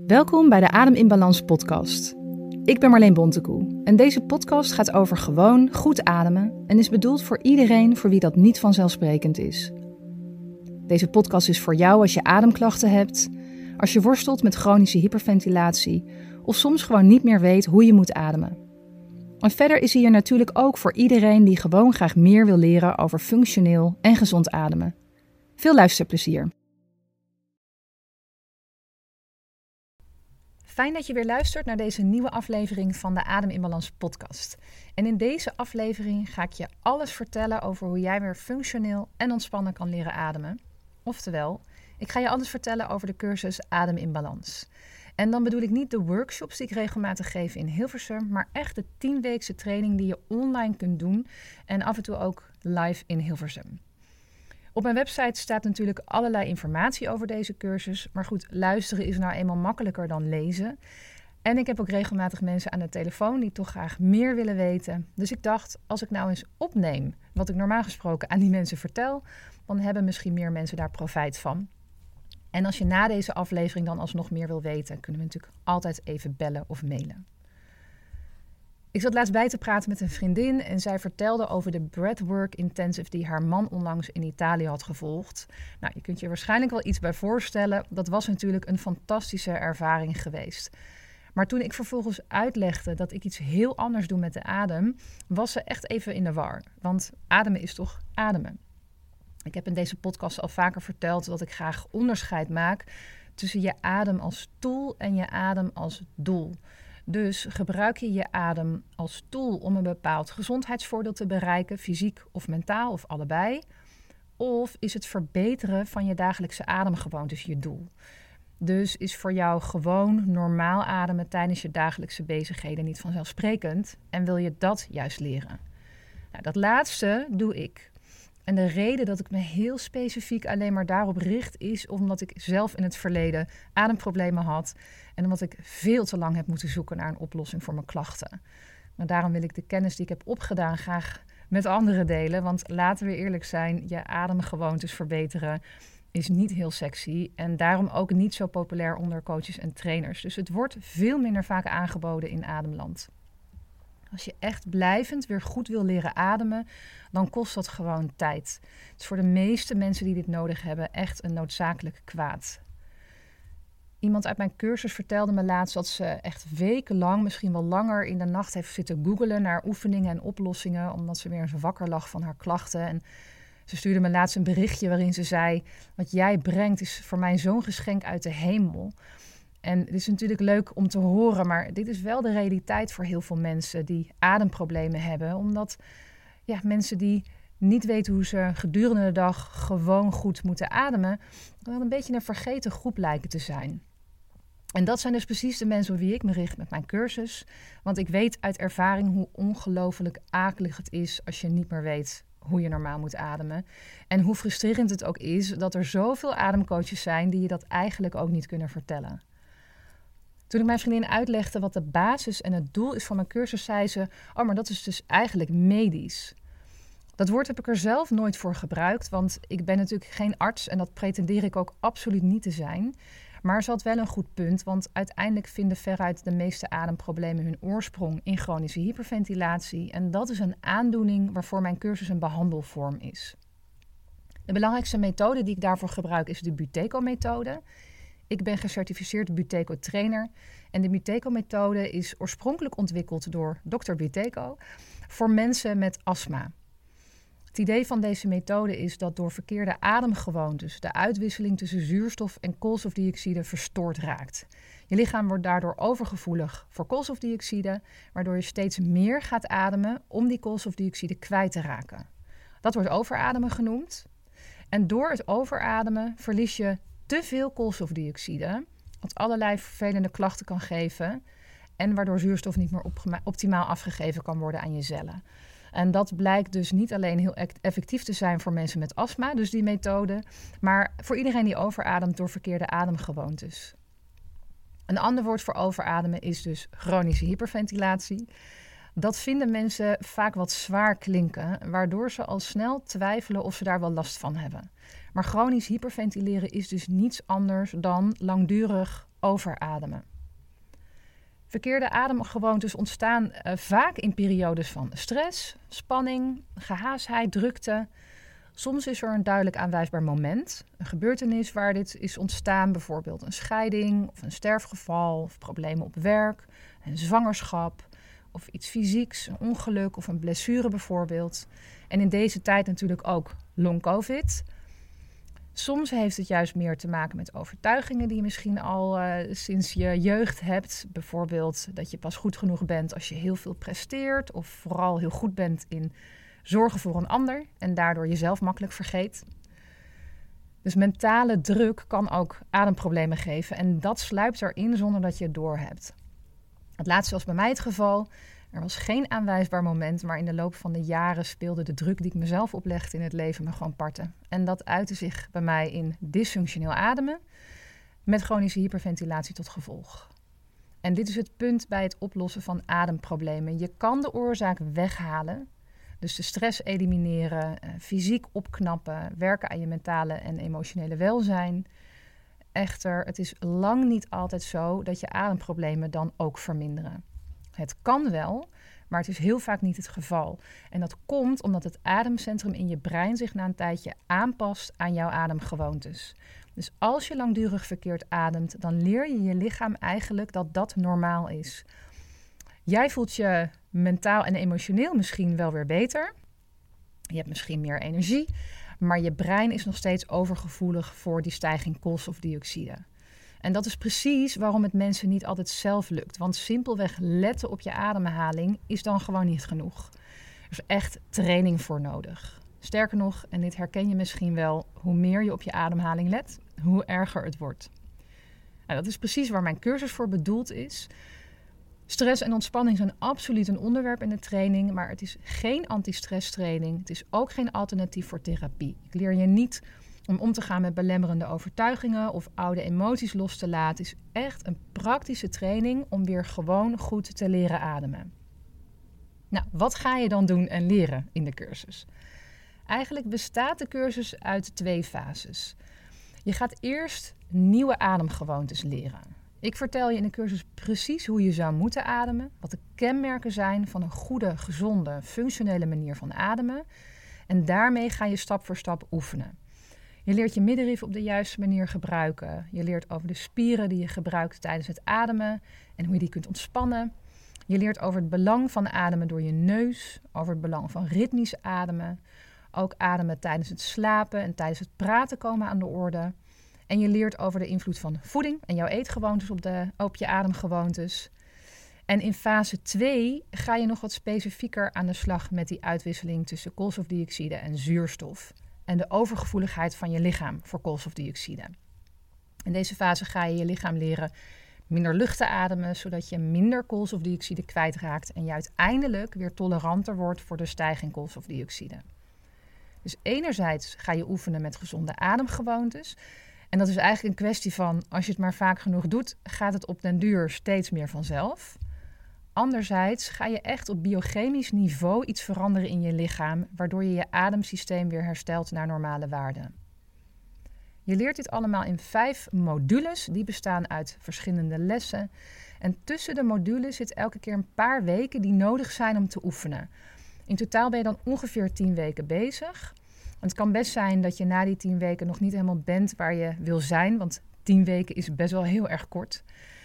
Welkom bij de Adem in Balans podcast. Ik ben Marleen Bontekoe en deze podcast gaat over gewoon goed ademen en is bedoeld voor iedereen voor wie dat niet vanzelfsprekend is. Deze podcast is voor jou als je ademklachten hebt, als je worstelt met chronische hyperventilatie of soms gewoon niet meer weet hoe je moet ademen. En verder is hij er natuurlijk ook voor iedereen die gewoon graag meer wil leren over functioneel en gezond ademen. Veel luisterplezier. Fijn dat je weer luistert naar deze nieuwe aflevering van de Adem in Balans podcast. En in deze aflevering ga ik je alles vertellen over hoe jij weer functioneel en ontspannen kan leren ademen. Oftewel, ik ga je alles vertellen over de cursus Adem in Balans. En dan bedoel ik niet de workshops die ik regelmatig geef in Hilversum, maar echt de 10-weekse training die je online kunt doen en af en toe ook live in Hilversum. Op mijn website staat natuurlijk allerlei informatie over deze cursus. Maar goed, luisteren is nou eenmaal makkelijker dan lezen. En ik heb ook regelmatig mensen aan de telefoon die toch graag meer willen weten. Dus ik dacht, als ik nou eens opneem wat ik normaal gesproken aan die mensen vertel, dan hebben misschien meer mensen daar profijt van. En als je na deze aflevering dan alsnog meer wil weten, kunnen we natuurlijk altijd even bellen of mailen. Ik zat laatst bij te praten met een vriendin en zij vertelde over de Breathwork Intensive die haar man onlangs in Italië had gevolgd. Nou, je kunt je waarschijnlijk wel iets bij voorstellen. Dat was natuurlijk een fantastische ervaring geweest. Maar toen ik vervolgens uitlegde dat ik iets heel anders doe met de adem, was ze echt even in de war. Want ademen is toch ademen. Ik heb in deze podcast al vaker verteld dat ik graag onderscheid maak tussen je adem als tool en je adem als doel. Dus gebruik je je adem als tool om een bepaald gezondheidsvoordeel te bereiken, fysiek of mentaal of allebei? Of is het verbeteren van je dagelijkse ademgewoontes je doel? Dus is voor jou gewoon normaal ademen tijdens je dagelijkse bezigheden niet vanzelfsprekend en wil je dat juist leren? Nou, dat laatste doe ik. En de reden dat ik me heel specifiek alleen maar daarop richt is omdat ik zelf in het verleden ademproblemen had en omdat ik veel te lang heb moeten zoeken naar een oplossing voor mijn klachten. Maar daarom wil ik de kennis die ik heb opgedaan graag met anderen delen, want laten we eerlijk zijn, je ademgewoontes verbeteren is niet heel sexy en daarom ook niet zo populair onder coaches en trainers. Dus het wordt veel minder vaak aangeboden in ademland. Als je echt blijvend weer goed wil leren ademen, dan kost dat gewoon tijd. Het is voor de meeste mensen die dit nodig hebben echt een noodzakelijk kwaad. Iemand uit mijn cursus vertelde me laatst dat ze echt wekenlang, misschien wel langer, in de nacht heeft zitten googelen naar oefeningen en oplossingen, omdat ze weer eens wakker lag van haar klachten. En ze stuurde me laatst een berichtje waarin ze zei: wat jij brengt is voor mij zo'n geschenk uit de hemel. En het is natuurlijk leuk om te horen, maar dit is wel de realiteit voor heel veel mensen die ademproblemen hebben. Omdat mensen die niet weten hoe ze gedurende de dag gewoon goed moeten ademen, wel een beetje een vergeten groep lijken te zijn. En dat zijn dus precies de mensen op wie ik me richt met mijn cursus. Want ik weet uit ervaring hoe ongelooflijk akelig het is als je niet meer weet hoe je normaal moet ademen. En hoe frustrerend het ook is dat er zoveel ademcoaches zijn die je dat eigenlijk ook niet kunnen vertellen. Toen ik mijn vriendin uitlegde wat de basis en het doel is van mijn cursus, zei ze: oh, maar dat is dus eigenlijk medisch. Dat woord heb ik er zelf nooit voor gebruikt, want ik ben natuurlijk geen arts en dat pretendeer ik ook absoluut niet te zijn. Maar ze had wel een goed punt, want uiteindelijk vinden veruit de meeste ademproblemen hun oorsprong in chronische hyperventilatie. En dat is een aandoening waarvoor mijn cursus een behandelvorm is. De belangrijkste methode die ik daarvoor gebruik is de Buteyko-methode. Ik ben gecertificeerd Buteyko-trainer en de Buteyko-methode is oorspronkelijk ontwikkeld door Dr. Buteyko voor mensen met astma. Het idee van deze methode is dat door verkeerde ademgewoontes de uitwisseling tussen zuurstof en koolstofdioxide verstoord raakt. Je lichaam wordt daardoor overgevoelig voor koolstofdioxide, waardoor je steeds meer gaat ademen om die koolstofdioxide kwijt te raken. Dat wordt overademen genoemd. En door het overademen verlies je te veel koolstofdioxide, wat allerlei vervelende klachten kan geven en waardoor zuurstof niet meer optimaal afgegeven kan worden aan je cellen. En dat blijkt dus niet alleen heel effectief te zijn voor mensen met astma, dus die methode, maar voor iedereen die overademt door verkeerde ademgewoontes. Een ander woord voor overademen is dus chronische hyperventilatie. Dat vinden mensen vaak wat zwaar klinken, waardoor ze al snel twijfelen of ze daar wel last van hebben. Maar chronisch hyperventileren is dus niets anders dan langdurig overademen. Verkeerde ademgewoontes ontstaan vaak in periodes van stress, spanning, gehaastheid, drukte. Soms is er een duidelijk aanwijsbaar moment, een gebeurtenis waar dit is ontstaan, bijvoorbeeld een scheiding of een sterfgeval of problemen op werk, een zwangerschap of iets fysieks, een ongeluk of een blessure bijvoorbeeld. En in deze tijd natuurlijk ook long-covid. Soms heeft het juist meer te maken met overtuigingen die je misschien al sinds je jeugd hebt. Bijvoorbeeld dat je pas goed genoeg bent als je heel veel presteert of vooral heel goed bent in zorgen voor een ander en daardoor jezelf makkelijk vergeet. Dus mentale druk kan ook ademproblemen geven en dat sluipt erin zonder dat je het doorhebt. Het laatste was bij mij het geval. Er was geen aanwijsbaar moment, maar in de loop van de jaren speelde de druk die ik mezelf oplegde in het leven me gewoon parten. En dat uitte zich bij mij in dysfunctioneel ademen met chronische hyperventilatie tot gevolg. En dit is het punt bij het oplossen van ademproblemen. Je kan de oorzaak weghalen, dus de stress elimineren, fysiek opknappen, werken aan je mentale en emotionele welzijn. Echter, het is lang niet altijd zo dat je ademproblemen dan ook verminderen. Het kan wel, maar het is heel vaak niet het geval. En dat komt omdat het ademcentrum in je brein zich na een tijdje aanpast aan jouw ademgewoontes. Dus als je langdurig verkeerd ademt, dan leer je je lichaam eigenlijk dat dat normaal is. Jij voelt je mentaal en emotioneel misschien wel weer beter. Je hebt misschien meer energie, maar je brein is nog steeds overgevoelig voor die stijging koolstofdioxide. En dat is precies waarom het mensen niet altijd zelf lukt. Want simpelweg letten op je ademhaling is dan gewoon niet genoeg. Er is echt training voor nodig. Sterker nog, en dit herken je misschien wel, hoe meer je op je ademhaling let, hoe erger het wordt. Nou, dat is precies waar mijn cursus voor bedoeld is. Stress en ontspanning zijn absoluut een onderwerp in de training, maar het is geen anti-stress training. Het is ook geen alternatief voor therapie. Ik leer je niet om te gaan met belemmerende overtuigingen of oude emoties los te laten. Het is echt een praktische training om weer gewoon goed te leren ademen. Nou, wat ga je dan doen en leren in de cursus? Eigenlijk bestaat de cursus uit 2 fases. Je gaat eerst nieuwe ademgewoontes leren. Ik vertel je in de cursus precies hoe je zou moeten ademen, wat de kenmerken zijn van een goede, gezonde, functionele manier van ademen. En daarmee ga je stap voor stap oefenen. Je leert je middenrif op de juiste manier gebruiken. Je leert over de spieren die je gebruikt tijdens het ademen en hoe je die kunt ontspannen. Je leert over het belang van ademen door je neus, over het belang van ritmisch ademen. Ook ademen tijdens het slapen en tijdens het praten komen aan de orde. En je leert over de invloed van voeding en jouw eetgewoontes op je ademgewoontes. En in fase 2 ga je nog wat specifieker aan de slag met die uitwisseling tussen koolstofdioxide en zuurstof. En de overgevoeligheid van je lichaam voor koolstofdioxide. In deze fase ga je je lichaam leren minder lucht te ademen, zodat je minder koolstofdioxide kwijtraakt en je uiteindelijk weer toleranter wordt voor de stijging koolstofdioxide. Dus enerzijds ga je oefenen met gezonde ademgewoontes. En dat is eigenlijk een kwestie van, als je het maar vaak genoeg doet, gaat het op den duur steeds meer vanzelf. Anderzijds ga je echt op biochemisch niveau iets veranderen in je lichaam, waardoor je je ademsysteem weer herstelt naar normale waarden. Je leert dit allemaal in 5 modules, die bestaan uit verschillende lessen. En tussen de modules zit elke keer een paar weken die nodig zijn om te oefenen. In totaal ben je dan ongeveer 10 weken bezig. Het kan best zijn dat je na die 10 weken nog niet helemaal bent waar je wil zijn, want 10 weken is best wel heel erg kort.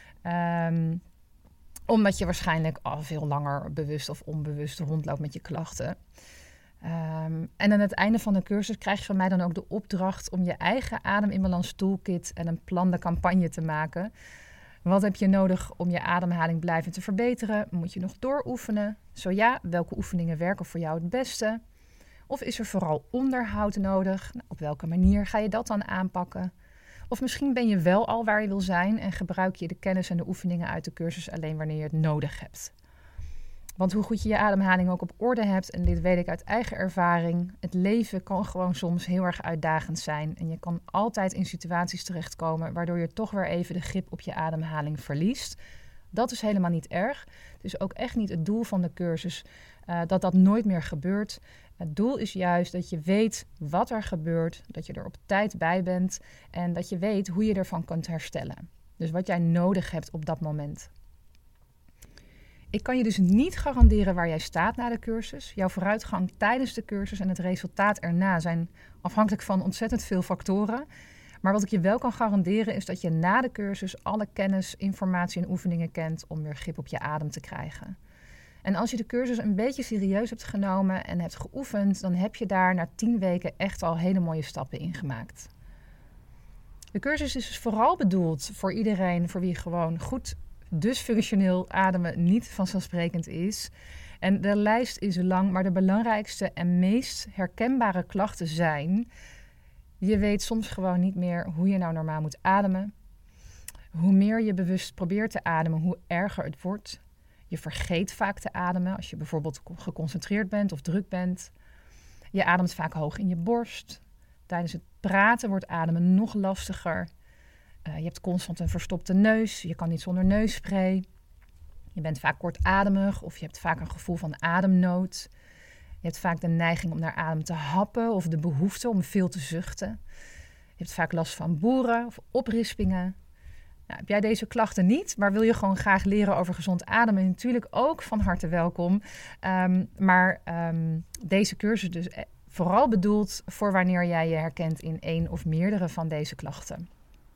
Omdat je waarschijnlijk al veel langer bewust of onbewust rondloopt met je klachten. En aan het einde van de cursus krijg je van mij dan ook de opdracht om je eigen ademimbalans toolkit en een plande campagne te maken. Wat heb je nodig om je ademhaling blijvend te verbeteren? Moet je nog dooroefenen? Zo ja, welke oefeningen werken voor jou het beste? Of is er vooral onderhoud nodig? Nou, op welke manier ga je dat dan aanpakken? Of misschien ben je wel al waar je wil zijn en gebruik je de kennis en de oefeningen uit de cursus alleen wanneer je het nodig hebt. Want hoe goed je je ademhaling ook op orde hebt, en dit weet ik uit eigen ervaring, het leven kan gewoon soms heel erg uitdagend zijn. En je kan altijd in situaties terechtkomen waardoor je toch weer even de grip op je ademhaling verliest. Dat is helemaal niet erg. Het is ook echt niet het doel van de cursus dat dat nooit meer gebeurt. Het doel is juist dat je weet wat er gebeurt, dat je er op tijd bij bent en dat je weet hoe je ervan kunt herstellen. Dus wat jij nodig hebt op dat moment. Ik kan je dus niet garanderen waar jij staat na de cursus. Jouw vooruitgang tijdens de cursus en het resultaat erna zijn afhankelijk van ontzettend veel factoren. Maar wat ik je wel kan garanderen is dat je na de cursus alle kennis, informatie en oefeningen kent om weer grip op je adem te krijgen. En als je de cursus een beetje serieus hebt genomen en hebt geoefend, dan heb je daar na 10 weken echt al hele mooie stappen in gemaakt. De cursus is dus vooral bedoeld voor iedereen voor wie gewoon goed, dus functioneel ademen niet vanzelfsprekend is. En de lijst is lang, maar de belangrijkste en meest herkenbare klachten zijn: je weet soms gewoon niet meer hoe je nou normaal moet ademen. Hoe meer je bewust probeert te ademen, hoe erger het wordt. Je vergeet vaak te ademen als je bijvoorbeeld geconcentreerd bent of druk bent. Je ademt vaak hoog in je borst. Tijdens het praten wordt ademen nog lastiger. Je hebt constant een verstopte neus. Je kan niet zonder neusspray. Je bent vaak kortademig of je hebt vaak een gevoel van ademnood. Je hebt vaak de neiging om naar adem te happen of de behoefte om veel te zuchten. Je hebt vaak last van boeren of oprispingen. Nou, heb jij deze klachten niet, maar wil je gewoon graag leren over gezond ademen? Natuurlijk ook van harte welkom. Maar deze cursus dus vooral bedoeld voor wanneer jij je herkent in 1 of meerdere van deze klachten.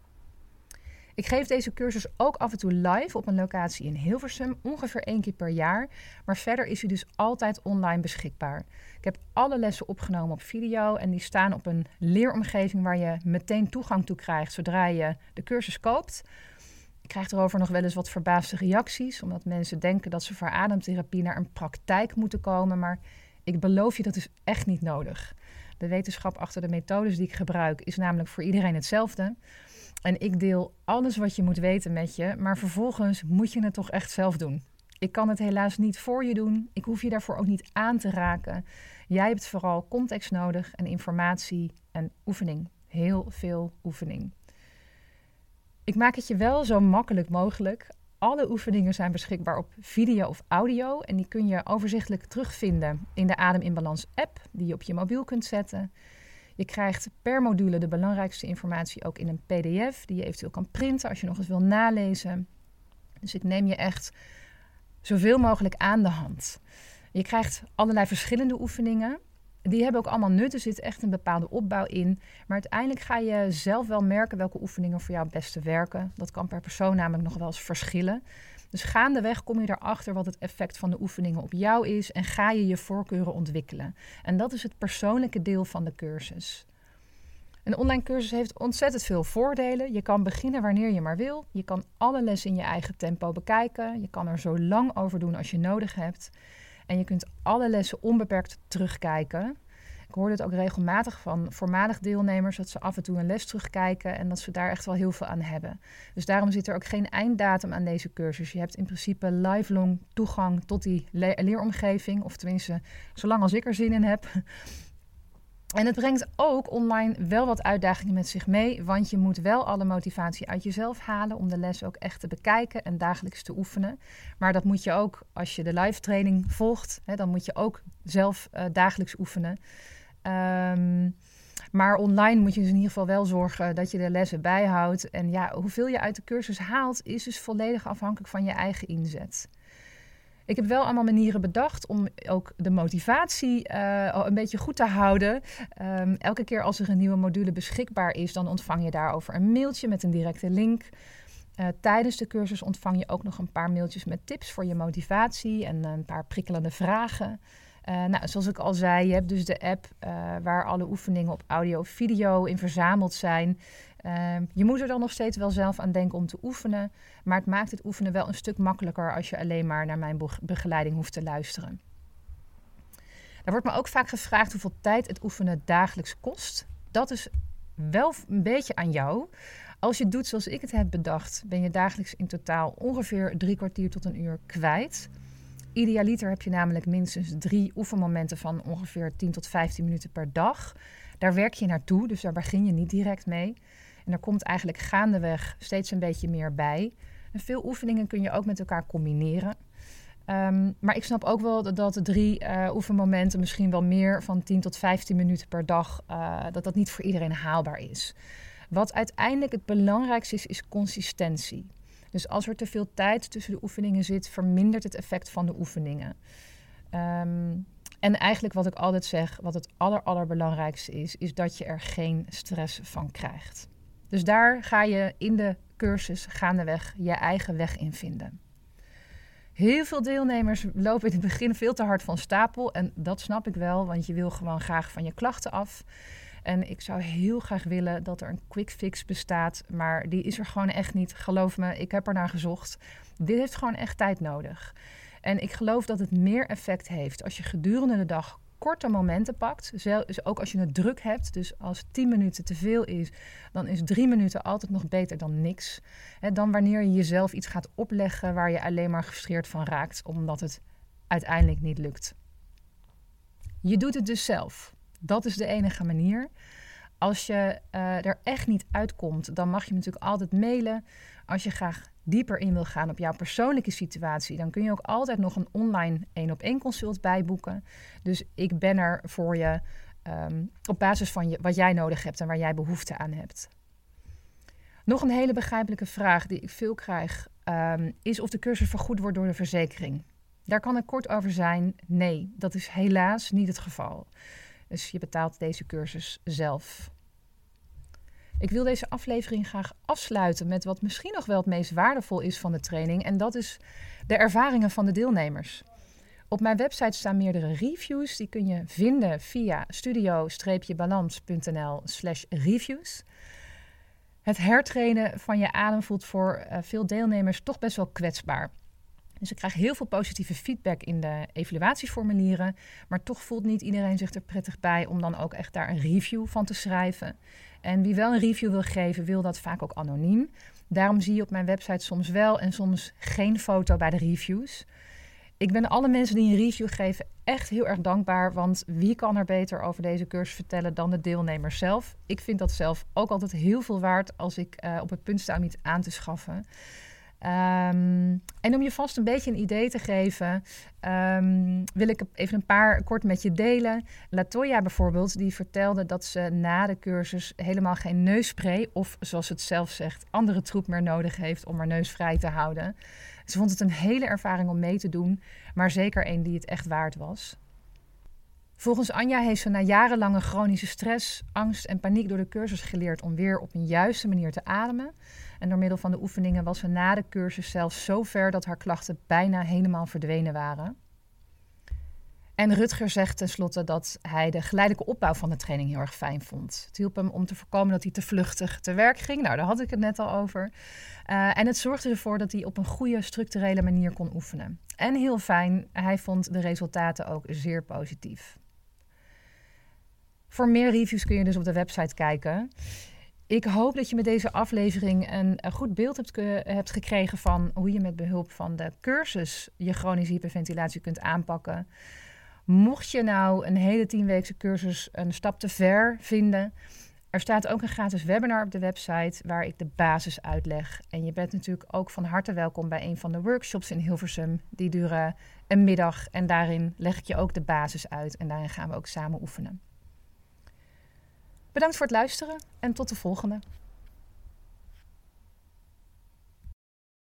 Ik geef deze cursus ook af en toe live op een locatie in Hilversum, ongeveer 1 keer per jaar. Maar verder is hij dus altijd online beschikbaar. Ik heb alle lessen opgenomen op video en die staan op een leeromgeving waar je meteen toegang toe krijgt zodra je de cursus koopt. Ik krijg erover nog wel eens wat verbaasde reacties, omdat mensen denken dat ze voor ademtherapie naar een praktijk moeten komen. Maar ik beloof je, dat is echt niet nodig. De wetenschap achter de methodes die ik gebruik is namelijk voor iedereen hetzelfde. En ik deel alles wat je moet weten met je, maar vervolgens moet je het toch echt zelf doen. Ik kan het helaas niet voor je doen. Ik hoef je daarvoor ook niet aan te raken. Jij hebt vooral context nodig en informatie en oefening. Heel veel oefening. Ik maak het je wel zo makkelijk mogelijk. Alle oefeningen zijn beschikbaar op video of audio en die kun je overzichtelijk terugvinden in de Adem in Balans app die je op je mobiel kunt zetten. Je krijgt per module de belangrijkste informatie ook in een pdf die je eventueel kan printen als je nog eens wil nalezen. Dus ik neem je echt zoveel mogelijk aan de hand. Je krijgt allerlei verschillende oefeningen. Die hebben ook allemaal nut. Er zit echt een bepaalde opbouw in. Maar uiteindelijk ga je zelf wel merken welke oefeningen voor jou het beste werken. Dat kan per persoon namelijk nog wel eens verschillen. Dus gaandeweg kom je erachter wat het effect van de oefeningen op jou is en ga je je voorkeuren ontwikkelen. En dat is het persoonlijke deel van de cursus. Een online cursus heeft ontzettend veel voordelen. Je kan beginnen wanneer je maar wil. Je kan alle lessen in je eigen tempo bekijken. Je kan er zo lang over doen als je nodig hebt. En je kunt alle lessen onbeperkt terugkijken. Ik hoor dit ook regelmatig van voormalig deelnemers, dat ze af en toe een les terugkijken en dat ze daar echt wel heel veel aan hebben. Dus daarom zit er ook geen einddatum aan deze cursus. Je hebt in principe lifelong toegang tot die leeromgeving, of tenminste zolang als ik er zin in heb. En het brengt ook online wel wat uitdagingen met zich mee, want je moet wel alle motivatie uit jezelf halen om de les ook echt te bekijken en dagelijks te oefenen. Maar dat moet je ook als je de live training volgt, dan moet je ook zelf dagelijks oefenen. Maar online moet je dus in ieder geval wel zorgen dat je de lessen bijhoudt. En ja, hoeveel je uit de cursus haalt is dus volledig afhankelijk van je eigen inzet. Ik heb wel allemaal manieren bedacht om ook de motivatie een beetje goed te houden. Elke keer als er een nieuwe module beschikbaar is, dan ontvang je daarover een mailtje met een directe link. Tijdens de cursus ontvang je ook nog een paar mailtjes met tips voor je motivatie en een paar prikkelende vragen. Zoals ik al zei, je hebt dus de app waar alle oefeningen op audio of video in verzameld zijn. Je moet er dan nog steeds wel zelf aan denken om te oefenen. Maar het maakt het oefenen wel een stuk makkelijker als je alleen maar naar mijn begeleiding hoeft te luisteren. Er wordt me ook vaak gevraagd hoeveel tijd het oefenen dagelijks kost. Dat is wel een beetje aan jou. Als je het doet zoals ik het heb bedacht, ben je dagelijks in totaal ongeveer 3 kwartier tot 1 uur kwijt. Idealiter heb je namelijk minstens 3 oefenmomenten van ongeveer 10 tot 15 minuten per dag. Daar werk je naartoe, dus daar begin je niet direct mee. En er komt eigenlijk gaandeweg steeds een beetje meer bij. En veel oefeningen kun je ook met elkaar combineren. Maar ik snap ook wel dat 3 oefenmomenten, misschien wel meer van 10 tot 15 minuten per dag, dat niet voor iedereen haalbaar is. Wat uiteindelijk het belangrijkste is consistentie. Dus als er te veel tijd tussen de oefeningen zit, vermindert het effect van de oefeningen. En eigenlijk wat ik altijd zeg, wat het allerbelangrijkste is dat je er geen stress van krijgt. Dus daar ga je in de cursus gaandeweg je eigen weg in vinden. Heel veel deelnemers lopen in het begin veel te hard van stapel. En dat snap ik wel, want je wil gewoon graag van je klachten af. En ik zou heel graag willen dat er een quick fix bestaat. Maar die is er gewoon echt niet. Geloof me, ik heb er naar gezocht. Dit heeft gewoon echt tijd nodig. En ik geloof dat het meer effect heeft als je gedurende de dag korte momenten pakt. Dus ook als je het druk hebt. Dus als 10 minuten te veel is, dan is 3 minuten altijd nog beter dan niks. Dan wanneer je jezelf iets gaat opleggen waar je alleen maar gefrustreerd van raakt, omdat het uiteindelijk niet lukt. Je doet het dus zelf. Dat is de enige manier. Als je er echt niet uitkomt, dan mag je me natuurlijk altijd mailen. Als je graag dieper in wil gaan op jouw persoonlijke situatie, dan kun je ook altijd nog een online 1-op-1 consult bijboeken. Dus ik ben er voor je op basis van wat jij nodig hebt en waar jij behoefte aan hebt. Nog een hele begrijpelijke vraag die ik veel krijg, is of de cursus vergoed wordt door de verzekering. Daar kan ik kort over zijn. Nee, dat is helaas niet het geval. Dus je betaalt deze cursus zelf. Ik wil deze aflevering graag afsluiten met wat misschien nog wel het meest waardevol is van de training. En dat is de ervaringen van de deelnemers. Op mijn website staan meerdere reviews. Die kun je vinden via studio-balans.nl/reviews. Het hertrainen van je adem voelt voor veel deelnemers toch best wel kwetsbaar. Dus ik krijg heel veel positieve feedback in de evaluatieformulieren. Maar toch voelt niet iedereen zich er prettig bij om dan ook echt daar een review van te schrijven. En wie wel een review wil geven, wil dat vaak ook anoniem. Daarom zie je op mijn website soms wel en soms geen foto bij de reviews. Ik ben alle mensen die een review geven echt heel erg dankbaar. Want wie kan er beter over deze cursus vertellen dan de deelnemers zelf? Ik vind dat zelf ook altijd heel veel waard als ik op het punt sta om iets aan te schaffen. En om je vast een beetje een idee te geven, wil ik even een paar kort met je delen. Latoya bijvoorbeeld, die vertelde dat ze na de cursus helemaal geen neusspray of, zoals ze het zelf zegt, andere troep meer nodig heeft om haar neus vrij te houden. Ze vond het een hele ervaring om mee te doen, maar zeker een die het echt waard was. Volgens Anja heeft ze na jarenlange chronische stress, angst en paniek door de cursus geleerd om weer op een juiste manier te ademen. En door middel van de oefeningen was ze na de cursus zelfs zo ver dat haar klachten bijna helemaal verdwenen waren. En Rutger zegt tenslotte dat hij de geleidelijke opbouw van de training heel erg fijn vond. Het hielp hem om te voorkomen dat hij te vluchtig te werk ging. Nou, daar had ik het net al over. En het zorgde ervoor dat hij op een goede, structurele manier kon oefenen. En heel fijn, hij vond de resultaten ook zeer positief. Voor meer reviews kun je dus op de website kijken. Ik hoop dat je met deze aflevering een goed beeld hebt gekregen van hoe je met behulp van de cursus je chronische hyperventilatie kunt aanpakken. Mocht je nou een hele 10-weekse cursus een stap te ver vinden, er staat ook een gratis webinar op de website waar ik de basis uitleg. En je bent natuurlijk ook van harte welkom bij een van de workshops in Hilversum. Die duren een middag en daarin leg ik je ook de basis uit en daarin gaan we ook samen oefenen. Bedankt voor het luisteren en tot de volgende.